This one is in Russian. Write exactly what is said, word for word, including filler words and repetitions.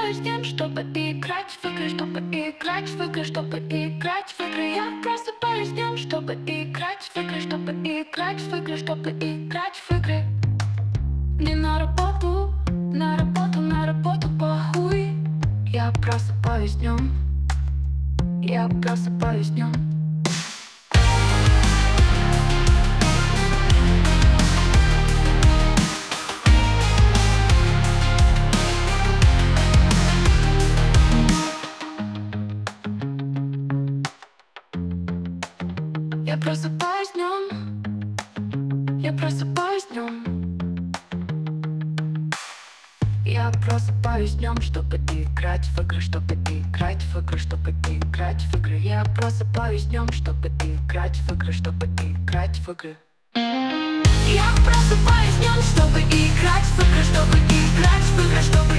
просыпаюсь днем, чтобы играть в игры, чтобы играть в игры, чтобы играть в игры. Я просыпаюсь днем, чтобы играть в игры, чтобы играть в игры, чтобы играть в игры. Не на работу, на работу, на работу, похуй. Я просыпаюсь днем, я просыпаюсь днем. Я просыпаюсь днем, я просыпаюсь днем. Я просыпаюсь днем, чтобы играть в игры, чтобы играть в игры, чтобы играть в игры. Я просыпаюсь днем, чтобы играть в игры, чтобы играть в игры. Я просыпаюсь днем, чтобы играть в игры, чтобы играть в игры, чтобы